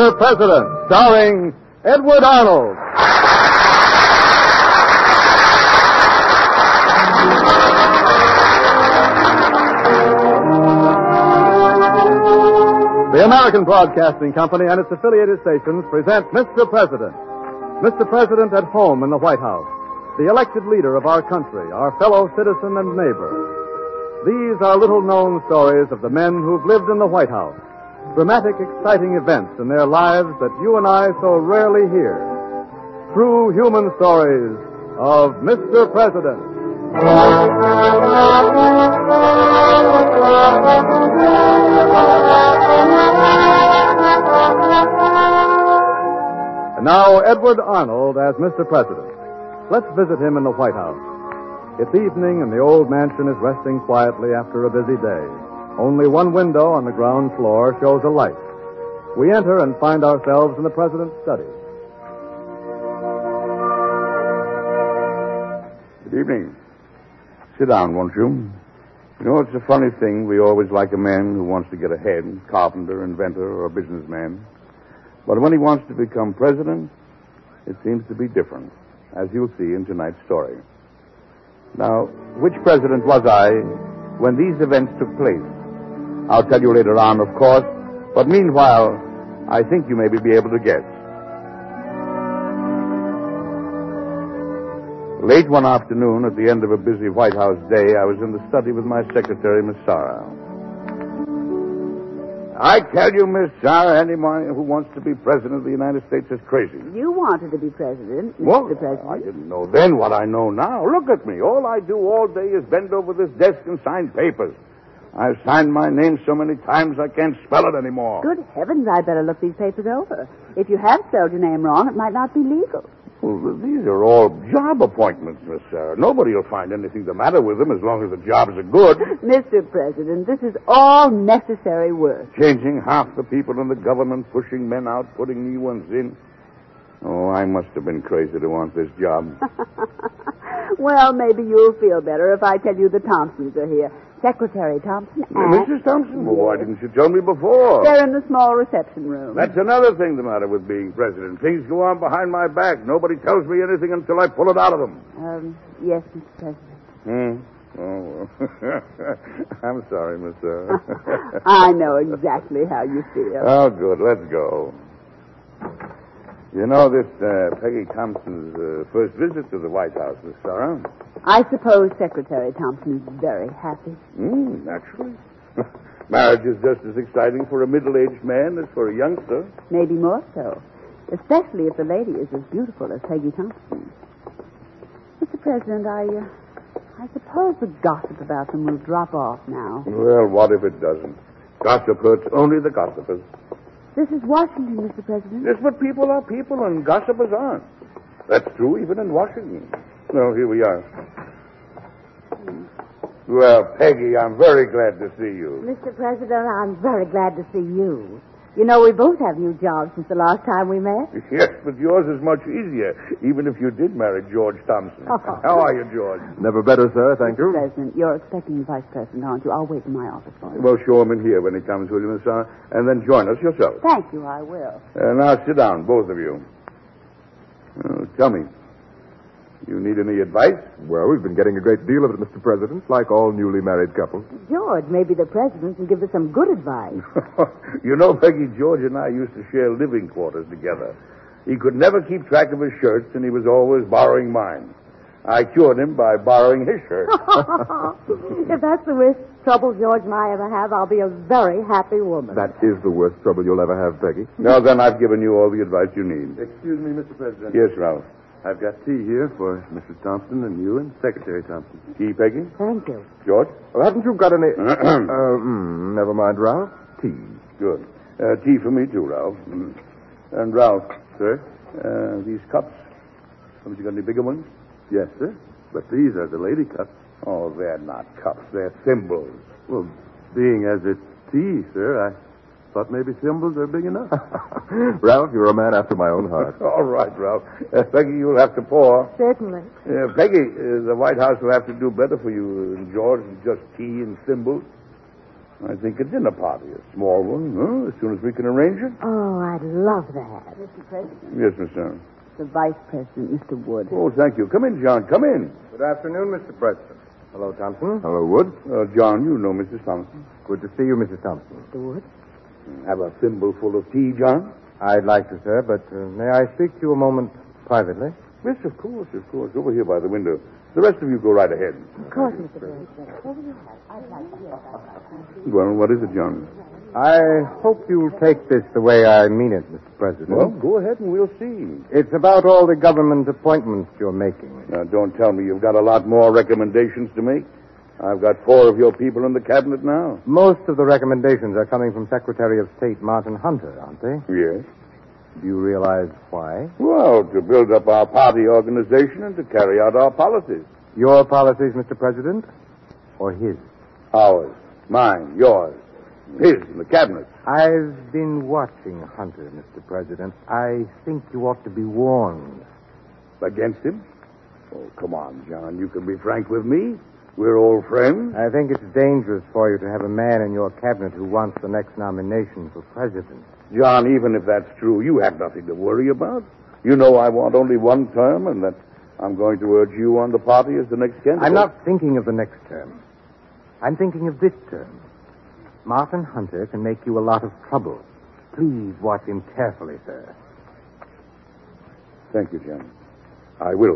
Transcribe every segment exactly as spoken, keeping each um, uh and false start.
Mister President, starring Edward Arnold. The American Broadcasting Company and its affiliated stations present Mister President. Mister President at home in the White House, the elected leader of our country, our fellow citizen and neighbor. These are little-known stories of the men who've lived in the White House. Dramatic, exciting events in their lives that you and I so rarely hear. True human stories of Mister President. And now, Edward Arnold as Mister President. Let's visit him in the White House. It's evening, and the old mansion is resting quietly after a busy day. Only one window on the ground floor shows a light. We enter and find ourselves in the President's study. Good evening. Sit down, won't you? You know, it's a funny thing. We always like a man who wants to get ahead, carpenter, inventor, or businessman. But when he wants to become president, it seems to be different, as you'll see in tonight's story. Now, which president was I when these events took place? I'll tell you later on, of course, but meanwhile, I think you may be able to guess. Late one afternoon, at the end of a busy White House day, I was in the study with my secretary, Miss Sarah. I tell you, Miss Sarah, anyone who wants to be president of the United States is crazy. You wanted to be president, Mister Well, President. I didn't know then what I know now. Look at me. All I do all day is bend over this desk and sign papers. I've signed my name so many times I can't spell it anymore. Good heavens, I'd better look these papers over. If you have spelled your name wrong, it might not be legal. Well, these are all job appointments, Miss Sarah. Nobody will find anything the matter with them as long as the jobs are good. Mister President, this is all necessary work. Changing half the people in the government, pushing men out, putting new ones in. Oh, I must have been crazy to want this job. Well, maybe you'll feel better if I tell you the Thompsons are here. Secretary Thompson and... Missus Thompson? Well, why didn't you tell me before? They're in the small reception room. That's another thing the matter with being president. Things go on behind my back. Nobody tells me anything until I pull it out of them. Um, yes, Mister President. Hmm? Oh, well. I'm sorry, Miss Sarah. I know exactly how you feel. Oh, good. Let's go. You know, this uh, Peggy Thompson's uh, first visit to the White House, Miss Sarah. I suppose Secretary Thompson is very happy. Hmm, naturally. Marriage is just as exciting for a middle-aged man as for a youngster. Maybe more so. Especially if the lady is as beautiful as Peggy Thompson. Mister President, I, uh, I suppose the gossip about them will drop off now. Well, what if it doesn't? Gossip hurts only the gossipers. This is Washington, Mister President. Yes, but people are people and gossipers aren't. That's true even in Washington. Well, here we are. Well, Peggy, I'm very glad to see you. Mister President, I'm very glad to see you. You know, we both have new jobs since the last time we met. Yes, but yours is much easier, even if you did marry George Thompson. Oh. How are you, George? Never better, sir. Thank you. President, you're expecting the Vice President, aren't you? I'll wait in my office for you. Well, show him in here when he comes, will you, Miss Sarah? And then join us yourself. Thank you, I will. Uh, now, sit down, both of you. Uh, tell me, you need any advice? Well, we've been getting a great deal of it, Mister President, like all newly married couples. George, maybe the President can give us some good advice. You know, Peggy, George and I used to share living quarters together. He could never keep track of his shirts, and he was always borrowing mine. I cured him by borrowing his shirt. If that's the worst trouble George and I ever have, I'll be a very happy woman. That is the worst trouble you'll ever have, Peggy. Now, then, I've given you all the advice you need. Excuse me, Mister President. Yes, Ralph. I've got tea here for Missus Thompson and you and Secretary Thompson. Tea, Peggy? Thank you. George? Well, haven't you got any... uh, mm, never mind, Ralph. Tea. Good. Uh, tea for me, too, Ralph. Mm. And, Ralph, Sir? uh, these cups, haven't you got any bigger ones? Yes, sir. But these are the lady cups. Oh, they're not cups. They're thimbles. Well, being as it's tea, sir, I thought maybe thimbles are big enough. Ralph, you're a man after my own heart. All right, Ralph. Uh, Peggy, you'll have to pour. Certainly. Uh, Peggy, uh, the White House will have to do better for you, uh, George, than just tea and thimbles. I think a dinner party, a small one, huh? As soon as we can arrange it. Oh, I'd love that. Mister President. Yes, Miss Stone. The Vice President, Mister Wood. Oh, thank you. Come in, John. Come in. Good afternoon, Mister President. Hello, Thompson. Hello, Wood. Uh, John, you know Missus Thompson. Good to see you, Missus Thompson. Mister Wood. Have a thimbleful of tea, John? I'd like to, sir, but uh, may I speak to you a moment privately? Yes, of course, of course. Over here by the window. The rest of you go right ahead. Of course, Mister President. Well, what is it, John? I hope you'll take this the way I mean it, Mister President. Well, go ahead and we'll see. It's about all the government appointments you're making. Now, don't tell me you've got a lot more recommendations to make. I've got four of your people in the cabinet now. Most of the recommendations are coming from Secretary of State Martin Hunter, aren't they? Yes. Do you realize why? Well, to build up our party organization and to carry out our policies. Your policies, Mister President, or his? Ours. Mine. Yours. His in the cabinet. I've been watching Hunter, Mister President. I think you ought to be warned. Against him? Oh, come on, John. You can be frank with me. We're old friends. I think it's dangerous for you to have a man in your cabinet who wants the next nomination for president. John, even if that's true, you have nothing to worry about. You know I want only one term and that I'm going to urge you on the party as the next candidate. I'm not thinking of the next term. I'm thinking of this term. Martin Hunter can make you a lot of trouble. Please watch him carefully, sir. Thank you, John. I will.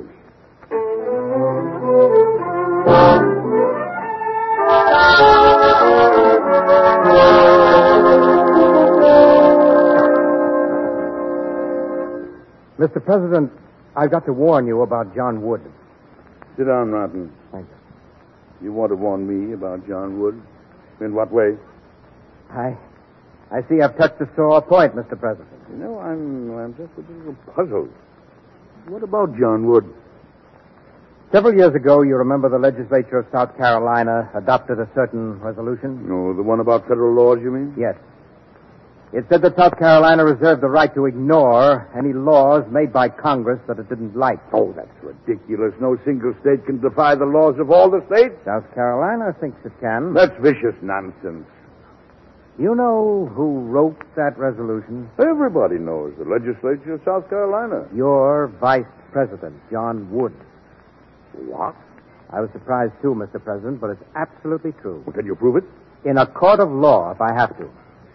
Mister President, I've got to warn you about John Wood. Sit down, Martin. Thank you. You want to warn me about John Wood? In what way? I, I see I've touched a sore point, Mister President. You know, I'm, I'm just a little puzzled. What about John Wood? Several years ago, you remember the legislature of South Carolina adopted a certain resolution? No, the one about federal laws, you mean? Yes. It said that South Carolina reserved the right to ignore any laws made by Congress that it didn't like. Oh, that's ridiculous. No single state can defy the laws of all the states. South Carolina thinks it can. That's vicious nonsense. You know who wrote that resolution? Everybody knows the legislature of South Carolina. Your vice president, John Wood. What? I was surprised, too, Mister President, but it's absolutely true. Well, can you prove it? In a court of law, if I have to.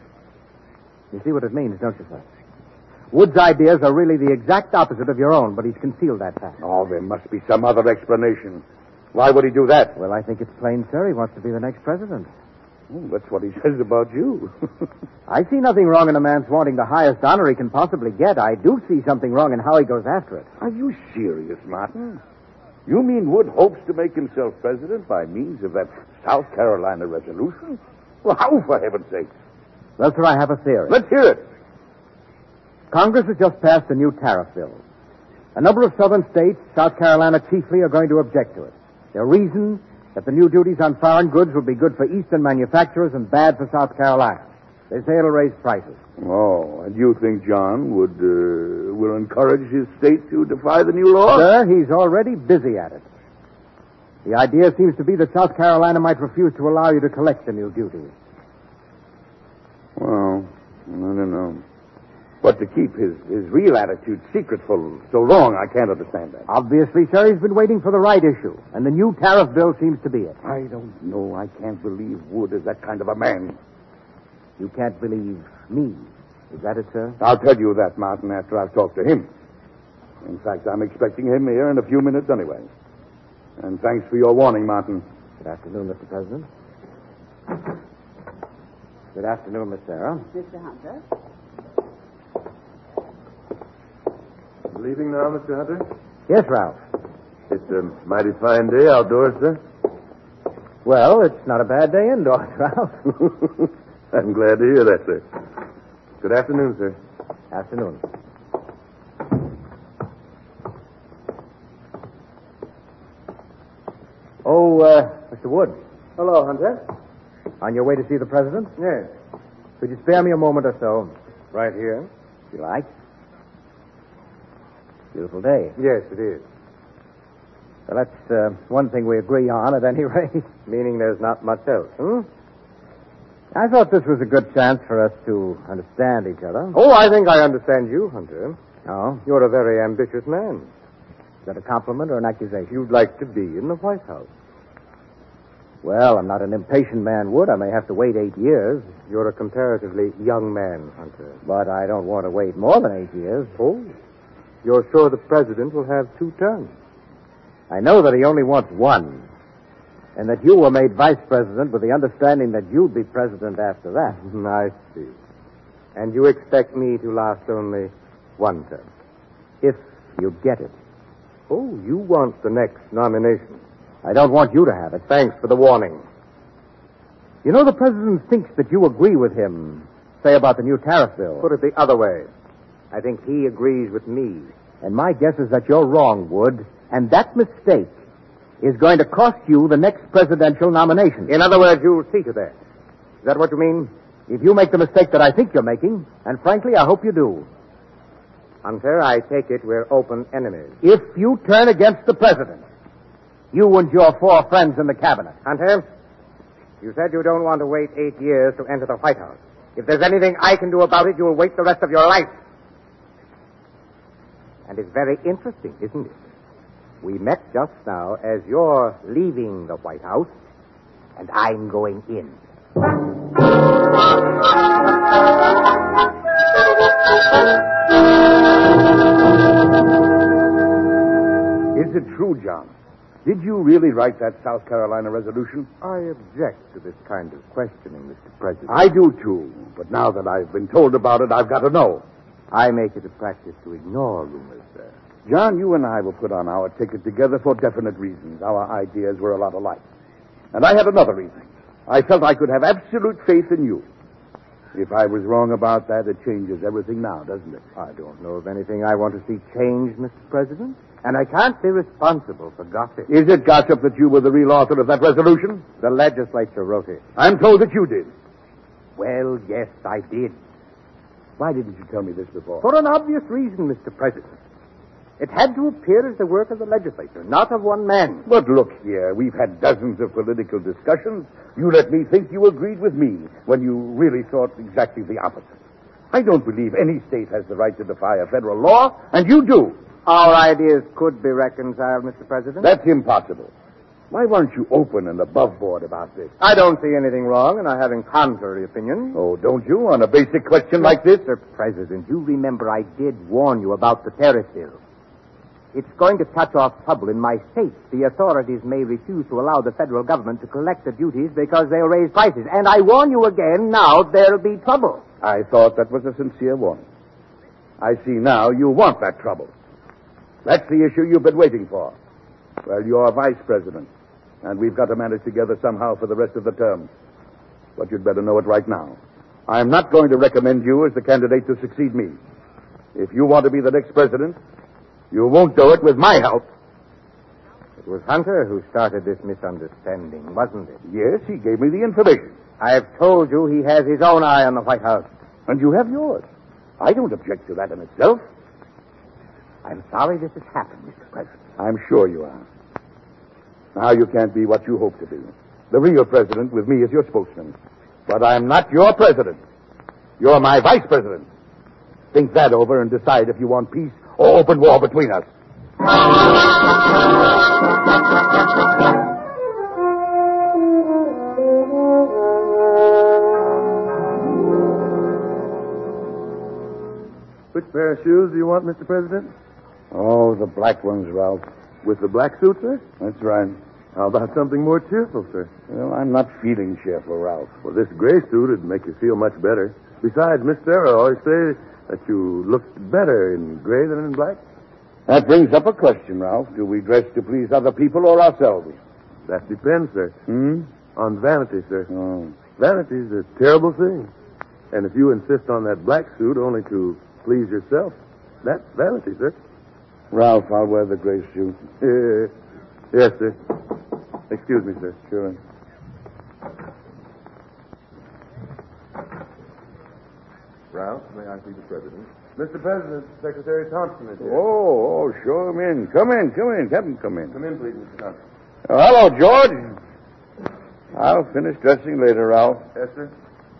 You see what it means, don't you, sir? Wood's ideas are really the exact opposite of your own, but he's concealed that fact. Oh, there must be some other explanation. Why would he do that? Well, I think it's plain, sir. He wants to be the next president. Oh, that's what he says about you. I see nothing wrong in a man's wanting the highest honor he can possibly get. I do see something wrong in how he goes after it. Are you serious, Martin? You mean Wood hopes to make himself president by means of that South Carolina resolution? Well, how, for heaven's sake? Well, sir, I have a theory. Let's hear it. Congress has just passed a new tariff bill. A number of southern states, South Carolina chiefly, are going to object to it. Their reason, that the new duties on foreign goods will be good for eastern manufacturers and bad for South Carolina. They say it'll raise prices. Oh, and you think John would uh, will encourage his state to defy the new law? Sir, he's already busy at it. The idea seems to be that South Carolina might refuse to allow you to collect the new duties. Well, I don't know. But to keep his, his real attitude secret for so long, I can't understand that. Obviously, sir, he's been waiting for the right issue, and the new tariff bill seems to be it. I don't know. I can't believe Wood is that kind of a man. You can't believe me. Is that it, sir? I'll tell you that, Martin, after I've talked to him. In fact, I'm expecting him here in a few minutes anyway. And thanks for your warning, Martin. Good afternoon, Mister President. Good afternoon, Miss Sarah. Mister Hunter. Leaving now, Mister Hunter? Yes, Ralph. It's a mighty fine day outdoors, sir. Well, it's not a bad day indoors, Ralph. I'm glad to hear that, sir. Good afternoon, sir. Afternoon. Oh, uh, Mister Wood. Hello, Hunter. On your way to see the president? Yes. Could you spare me a moment or so? Right here? If you like. Beautiful day. Yes, it is. Well, that's uh, one thing we agree on at any rate. Meaning there's not much else, hmm? I thought this was a good chance for us to understand each other. Oh, I think I understand you, Hunter. Oh? You're a very ambitious man. Is that a compliment or an accusation? You'd like to be in the White House. Well, I'm not an impatient man, Wood. I may have to wait eight years. You're a comparatively young man, Hunter. But I don't want to wait more than eight years. Oh? You're sure the president will have two terms? I know that he only wants one. And that you were made vice president with the understanding that you'd be president after that. I see. And you expect me to last only one term? If you get it. Oh, you want the next nomination. I don't want you to have it. Thanks for the warning. You know, the president thinks that you agree with him, say, about the new tariff bill. Put it the other way. I think he agrees with me. And my guess is that you're wrong, Wood. And that mistake is going to cost you the next presidential nomination. In other words, you'll see to that. Is that what you mean? If you make the mistake that I think you're making, and frankly, I hope you do. Hunter, I take it we're open enemies. If you turn against the president, you and your four friends in the cabinet. Hunter, you said you don't want to wait eight years to enter the White House. If there's anything I can do about it, you'll wait the rest of your life. And it's very interesting, isn't it? We met just now as you're leaving the White House, and I'm going in. Is it true, John? Did you really write that South Carolina resolution? I object to this kind of questioning, Mister President. I do, too. But now that I've been told about it, I've got to know. I make it a practice to ignore rumors, sir. John, you and I were put on our ticket together for definite reasons. Our ideas were a lot alike. And I had another reason. I felt I could have absolute faith in you. If I was wrong about that, it changes everything now, doesn't it? I don't know of anything I want to see changed, Mister President. And I can't be responsible for gossip. Is it gossip that you were the real author of that resolution? The legislature wrote it. I'm told that you did. Well, yes, I did. Why didn't you tell me this before? For an obvious reason, Mister President. It had to appear as the work of the legislature, not of one man. But look here, we've had dozens of political discussions. You let me think you agreed with me when you really thought exactly the opposite. I don't believe any state has the right to defy a federal law, and you do. Our ideas could be reconciled, Mister President. That's impossible. Why weren't you open and above board about this? I don't see anything wrong in our having contrary opinions. Oh, don't you, on a basic question like this? Mister President, you remember I did warn you about the tariff bill. It's going to touch off trouble in my state. The authorities may refuse to allow the federal government to collect the duties because they'll raise prices. And I warn you again, now there'll be trouble. I thought that was a sincere warning. I see now you want that trouble. That's the issue you've been waiting for. Well, you're vice president, and we've got to manage together somehow for the rest of the term. But you'd better know it right now. I'm not going to recommend you as the candidate to succeed me. If you want to be the next president, you won't do it with my help. It was Hunter who started this misunderstanding, wasn't it? Yes, he gave me the information. I have told you he has his own eye on the White House. And you have yours. I don't object to that in itself. I'm sorry this has happened, Mister President. I'm sure you are. Now you can't be what you hope to be. The real president with me is your spokesman. But I'm not your president. You're my vice president. Think that over and decide if you want peace or open war between us. Which pair of shoes do you want, Mister President? Oh, the black ones, Ralph. With the black suit, sir? That's right. How about something more cheerful, sir? Well, I'm not feeling cheerful, Ralph. Well, this gray suit would make you feel much better. Besides, Miss Sarah always say that you look better in gray than in black. That brings up a question, Ralph. Do we dress to please other people or ourselves? That depends, sir. Hmm? On vanity, sir. Oh. Vanity's a terrible thing. And if you insist on that black suit only to please yourself, that's vanity, sir. Ralph, I'll wear the gray suit. Uh, yes, sir. Excuse me, sir. Sure. Ralph, may I see the president? Mister President, Secretary Thompson is here. Oh, oh, show him in. Come in, come in. Have him come in. Come in, please, Mister Thompson. Oh, hello, George. I'll finish dressing later, Ralph. Yes, sir.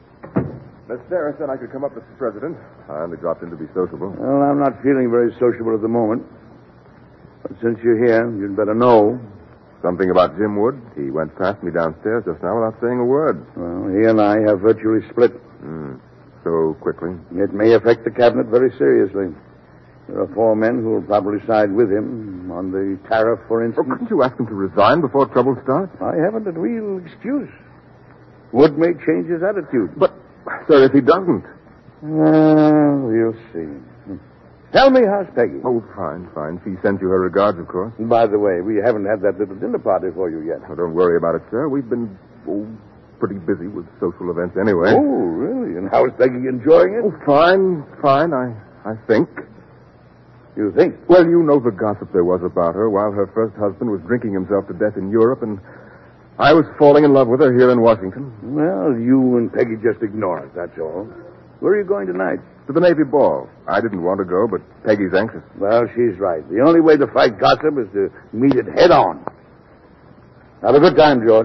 Miss Sarah said I could come up, Mister President. I only dropped in to be sociable. Well, I'm not feeling very sociable at the moment. But since you're here, you'd better know. Something about Jim Wood. He went past me downstairs just now without saying a word. Well, he and I have virtually split. Mm. So quickly. It may affect the cabinet very seriously. There are four men who will probably side with him on the tariff, for instance. Oh, couldn't you ask him to resign before trouble starts? I haven't a real excuse. Wood may change his attitude. But, sir, if he doesn't... Well, we'll see. Tell me, how's Peggy? Oh, fine, fine. She sent you her regards, of course. By the way, we haven't had that little dinner party for you yet. Oh, don't worry about it, sir. We've been oh, pretty busy with social events anyway. Oh, really? And how's Peggy enjoying it? Oh, fine, fine, I, I think. You think? Well, you know the gossip there was about her while her first husband was drinking himself to death in Europe, and I was falling in love with her here in Washington. Well, you and Peggy just ignore it, that's all. Where are you going tonight? To the Navy ball. I didn't want to go, but Peggy's anxious. Well, she's right. The only way to fight gossip is to meet it head on. Have a good time, George.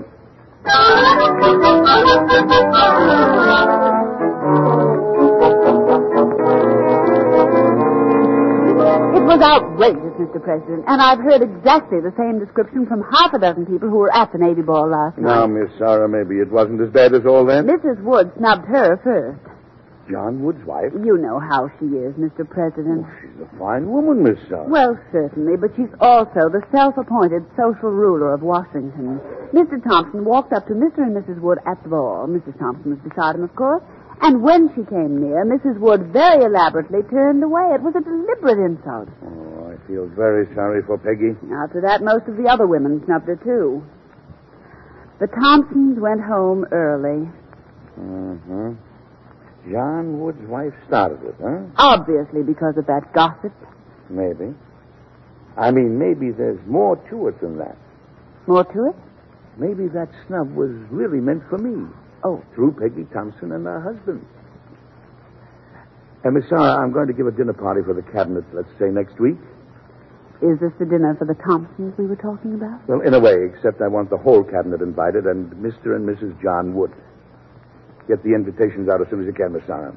It was outrageous, Mister President, and I've heard exactly the same description from half a dozen people who were at the Navy ball last Now, night. Miss Sarah, maybe it wasn't as bad as all that. Missus Wood snubbed her first. John Wood's wife? You know how she is, Mister President. Oh, she's a fine woman, Miss Sarah. Well, certainly, but she's also the self-appointed social ruler of Washington. Mister Thompson walked up to Mister and Missus Wood at the ball. Missus Thompson was beside him, of course. And when she came near, Missus Wood very elaborately turned away. It was a deliberate insult. Oh, I feel very sorry for Peggy. After that, most of the other women snubbed her, too. The Thompsons went home early. Uh-huh. John Wood's wife started it, huh? Obviously because of that gossip. Maybe. I mean, maybe there's more to it than that. More to it? Maybe that snub was really meant for me. Oh. Through Peggy Thompson and her husband. And, Miss Sarah, I'm going to give a dinner party for the cabinet, let's say, next week. Is this the dinner for the Thompsons we were talking about? Well, in a way, except I want the whole cabinet invited and Mister and Missus John Wood. Get the invitations out as soon as you can, Miss Sarah.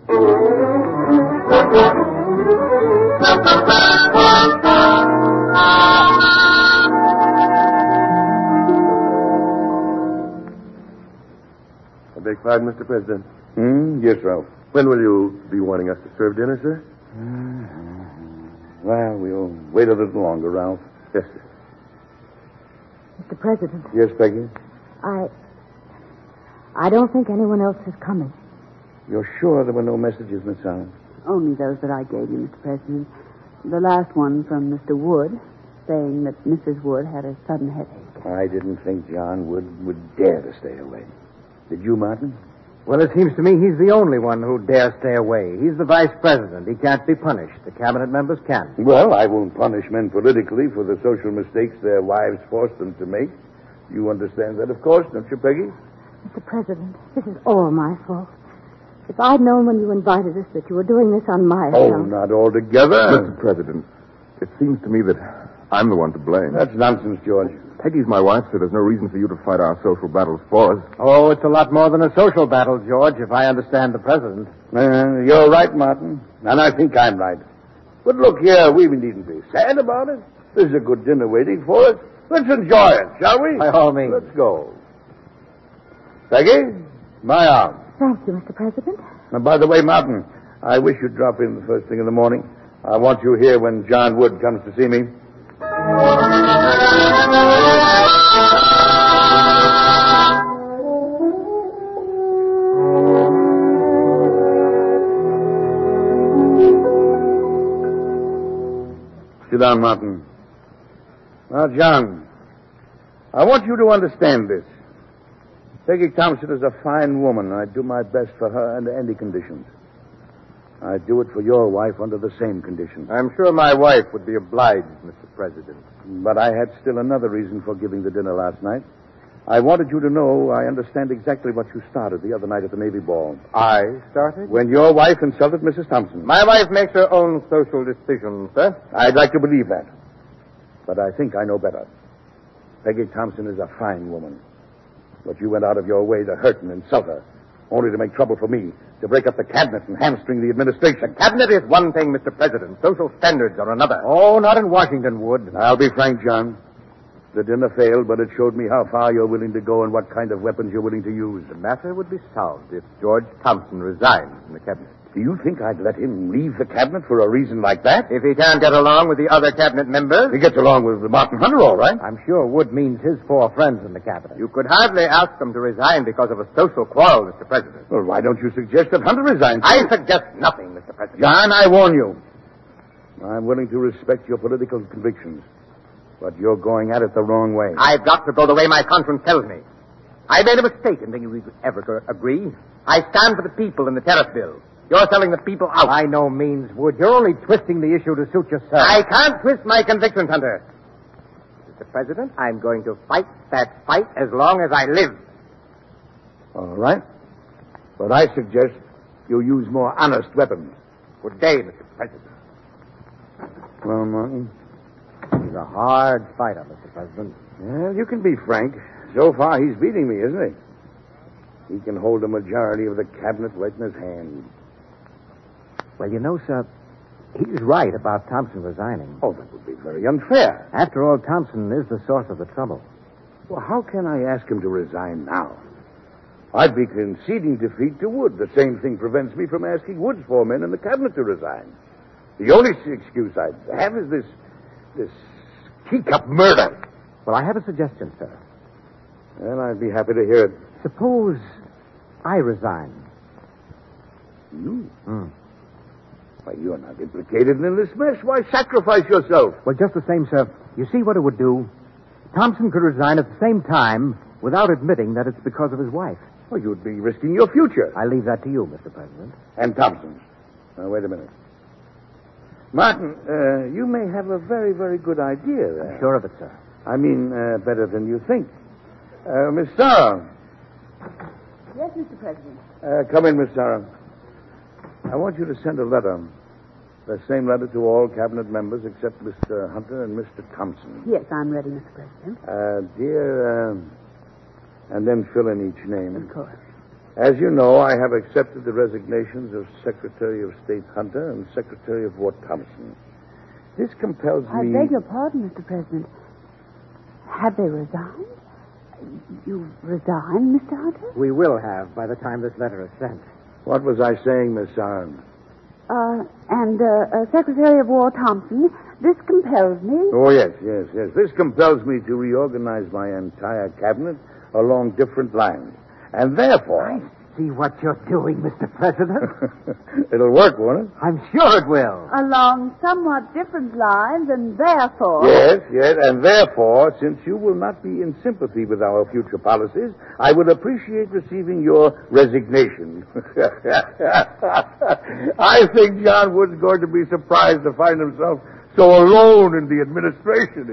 I beg pardon, Mister President. Hmm? Yes, Ralph. When will you be wanting us to serve dinner, sir? Well, we'll wait a little longer, Ralph. Yes, sir. Mister President, Yes, Peggy? I... I don't think anyone else is coming. You're sure there were no messages, Miss Sarah? Only those that I gave you, Mister President. The last one from Mister Wood, saying that Missus Wood had a sudden headache. I didn't think John Wood would dare to stay away. Did you, Martin? Well, it seems to me he's the only one who dare stay away. He's the vice president. He can't be punished. The cabinet members can. Well, I won't punish men politically for the social mistakes their wives forced them to make. You understand that, of course, don't you, Peggy? Mister President, this is all my fault. If I'd known when you invited us that you were doing this on my Oh, account... not altogether. Mister President, it seems to me that I'm the one to blame. That's nonsense, George. Peggy's my wife, so there's no reason for you to fight our social battles for us. Oh, it's a lot more than a social battle, George, if I understand the president. Uh, you're right, Martin. And I think I'm right. But look here, we needn't be sad about it. There's a good dinner waiting for us. Let's enjoy it, shall we? By all means. Let's go. Peggy, my arm. Thank you, Mister President. And by the way, Martin, I wish you'd drop in the first thing in the morning. I want you here when John Wood comes to see me. Sit down, Martin. Now, John, I want you to understand this. Peggy Thompson is a fine woman. I do my best for her under any conditions. I do it for your wife under the same conditions. I'm sure my wife would be obliged, Mister President. But I had still another reason for giving the dinner last night. I wanted you to know I understand exactly what you started the other night at the Navy ball. I started? When your wife insulted Missus Thompson. My wife makes her own social decisions, sir. I'd like to believe that. But I think I know better. Peggy Thompson is a fine woman. But you went out of your way to hurt and insult her. only to make trouble for me, to break up the cabinet and hamstring the administration. Cabinet is one thing, Mister President. Social standards are another. Oh, not in Washington, Wood. I'll be frank, John. The dinner failed, but it showed me how far you're willing to go and what kind of weapons you're willing to use. The matter would be solved if George Thompson resigned from the cabinet. Do you think I'd let him leave the cabinet for a reason like that? If he can't get along with the other cabinet members... He gets along with Martin Hunter, all right. I'm sure Wood means his four friends in the cabinet. You could hardly ask him to resign because of a social quarrel, Mister President. Well, why don't you suggest that Hunter resign? I suggest nothing, Mister President. John, I warn you. I'm willing to respect your political convictions, but you're going at it the wrong way. I've got to go the way my conscience tells me. I made a mistake in thinking we would ever agree. I stand for the people in the tariff bill. You're selling the people out. By no means, Wood. You're only twisting the issue to suit yourself. I can't twist my convictions, Hunter. Mister President, I'm going to fight that fight as long as I live. All right. But I suggest you use more honest weapons. Good day, Mister President. Well, Martin? He's a hard fighter, Mister President. Well, you can be frank. So far, he's beating me, isn't he? He can hold a majority of the cabinet right in his hand. Well, you know, sir, he's right about Thompson resigning. Oh, that would be very unfair. After all, Thompson is the source of the trouble. Well, how can I ask him to resign now? I'd be conceding defeat to Wood. The same thing prevents me from asking Wood's four men in the cabinet to resign. The only excuse I have is this, this teacup murder. Well, I have a suggestion, sir. Well, I'd be happy to hear it. Suppose I resign. You? Hmm. Why, you're not implicated in this mess. Why sacrifice yourself? Well, just the same, sir. You see what it would do? Thompson could resign at the same time without admitting that it's because of his wife. Well, you'd be risking your future. I leave that to you, Mister President. And Thompson's. Now, wait a minute. Martin, uh, you may have a very, very good idea there. I'm sure of it, sir. I mean, uh, better than you think. Uh, Miss Sarah. Yes, Mister President. Uh, come in, Miss Sarah. I want you to send a letter. The same letter to all cabinet members except Mister Hunter and Mister Thompson. Yes, I'm ready, Mister President. Uh, dear, uh, and then fill in each name. Of course. As you know, I have accepted the resignations of Secretary of State Hunter and Secretary of War Thompson. This compels I me... beg your pardon, Mister President. Have they resigned? You resigned, Mister Hunter? We will have by the time this letter is sent. What was I saying, Miss Sarah? Uh, and, uh, uh, Secretary of War Thompson, this compels me... Oh, yes, yes, yes. This compels me to reorganize my entire cabinet along different lines. And therefore... I see what you're doing, Mister President. It'll work, won't it? I'm sure it will. Along somewhat different lines, and therefore... Yes, yes, and therefore, since you will not be in sympathy with our future policies, I would appreciate receiving your resignation. I think John Wood's going to be surprised to find himself so alone in the administration.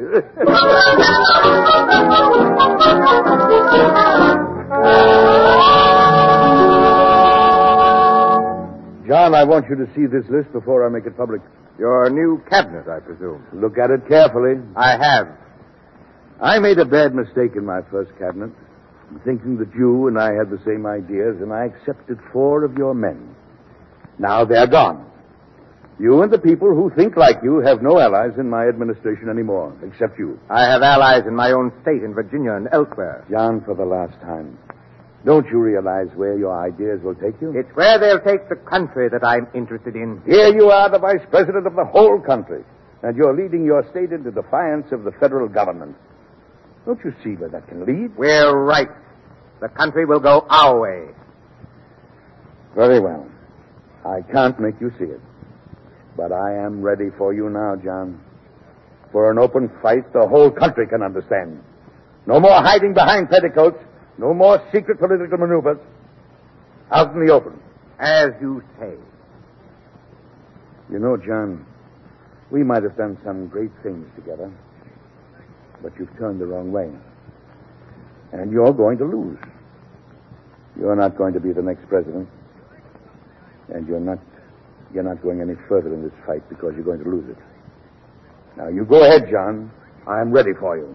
John, I want you to see this list before I make it public. Your new cabinet, I presume. Look at it carefully. I have. I made a bad mistake in my first cabinet, thinking that you and I had the same ideas, and I accepted four of your men. Now they're gone. You and the people who think like you have no allies in my administration anymore, except you. I have allies in my own state, in Virginia and elsewhere. John, for the last time, don't you realize where your ideas will take you? It's where they'll take the country that I'm interested in. Here you are, the vice president of the whole country, and you're leading your state into defiance of the federal government. Don't you see where that can lead? We're right. The country will go our way. Very well. I can't make you see it. But I am ready for you now, John. For an open fight the whole country can understand. No more hiding behind petticoats. No more secret political maneuvers. Out in the open. As you say. You know, John, we might have done some great things together. But you've turned the wrong way. And you're going to lose. You're not going to be the next president. And you're not you're not going any further in this fight because you're going to lose it. Now, you go ahead, John. I'm ready for you.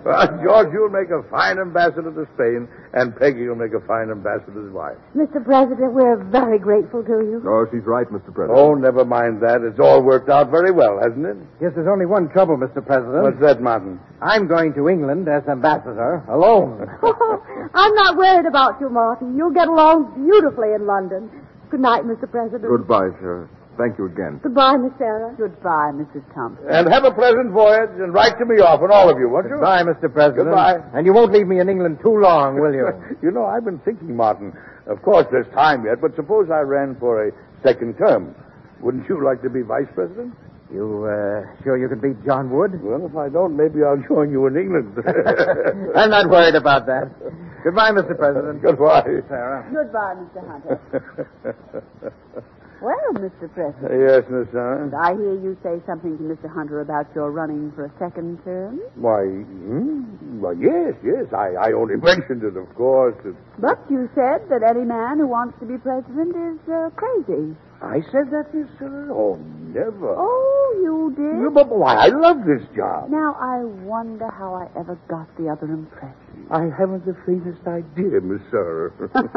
Well, George, you'll make a fine ambassador to Spain, and Peggy will make a fine ambassador's wife. Mister President, we're very grateful to you. Oh, she's right, Mister President. Oh, never mind that. It's all worked out very well, hasn't it? Yes, there's only one trouble, Mister President. What's that, Martin? I'm going to England as ambassador, alone. I'm not worried about you, Martin. You'll get along beautifully in London. Good night, Mister President. Goodbye, sir. Thank you again. Goodbye, Miss Sarah. Goodbye, Missus Thompson. And have a pleasant voyage, and write to me often, all of you, won't you? Goodbye, Mister President. Goodbye. And you won't leave me in England too long, will you? You know, I've been thinking, Martin. Of course, there's time yet, but suppose I ran for a second term. Wouldn't you like to be vice president? You, uh, sure you can beat John Wood? Well, if I don't, maybe I'll join you in England. I'm not worried about that. Goodbye, Mister President. Goodbye. Sarah. Goodbye, Mister Hunter. Well, Mister President. Yes, Miss Sarah. Did I hear you say something to Mister Hunter about your running for a second term? Why, hmm? Well, yes, yes. I, I only mentioned it, of course. It... But you said that any man who wants to be president is uh, crazy. I said that, Miss Sarah? Oh, never. Oh, you did? Yeah, but why, I love this job. Now, I wonder how I ever got the other impression. I haven't the faintest idea, Miss Sarah.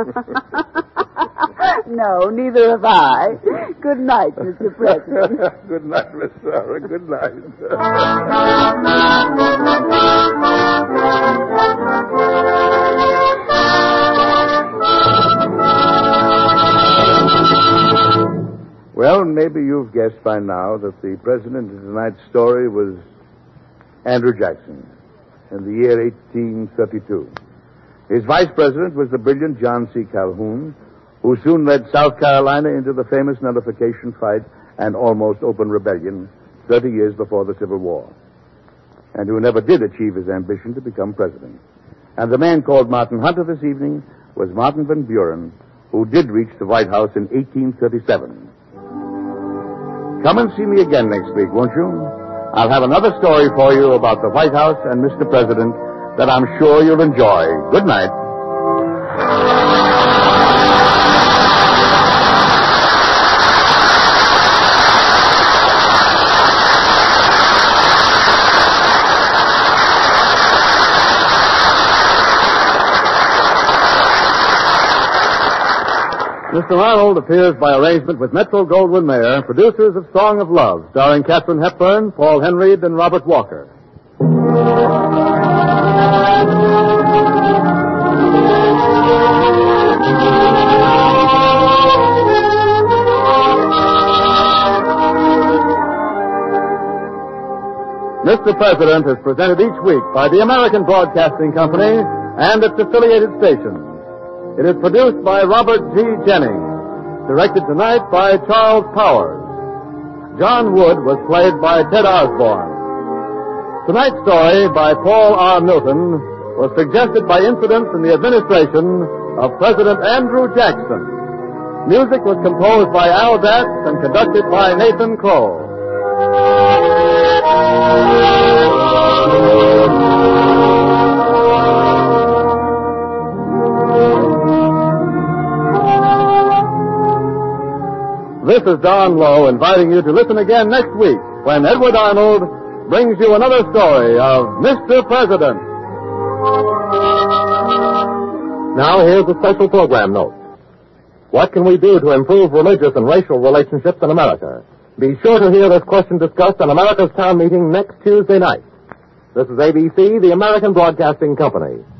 No, neither have I. Good night, Mister President. Good night, Miss Sarah. Good night. Well, maybe you've guessed by now that the president of tonight's story was Andrew Jackson in the year eighteen thirty-two. His vice president was the brilliant John C. Calhoun, who soon led South Carolina into the famous nullification fight and almost open rebellion thirty years before the Civil War, and who never did achieve his ambition to become president. And the man called Martin Hunter this evening was Martin Van Buren, who did reach the White House in eighteen thirty-seven. Come and see me again next week, won't you? I'll have another story for you about the White House and Mister President that I'm sure you'll enjoy. Good night. Mister Arnold appears by arrangement with Metro-Goldwyn-Mayer, producers of Song of Love, starring Katharine Hepburn, Paul Henreid, and Robert Walker. Mister President is presented each week by the American Broadcasting Company and its affiliated stations. It is produced by Robert G. Jennings. Directed tonight by Charles Powers. John Wood was played by Ted Osborne. Tonight's story by Paul R. Milton was suggested by incidents in the administration of President Andrew Jackson. Music was composed by Al Datz and conducted by Nathan Kroll. This is Don Lowe inviting you to listen again next week when Edward Arnold brings you another story of Mister President. Now here's a special program note. What can we do to improve religious and racial relationships in America? Be sure to hear this question discussed on America's Town Meeting next Tuesday night. This is A B C, the American Broadcasting Company.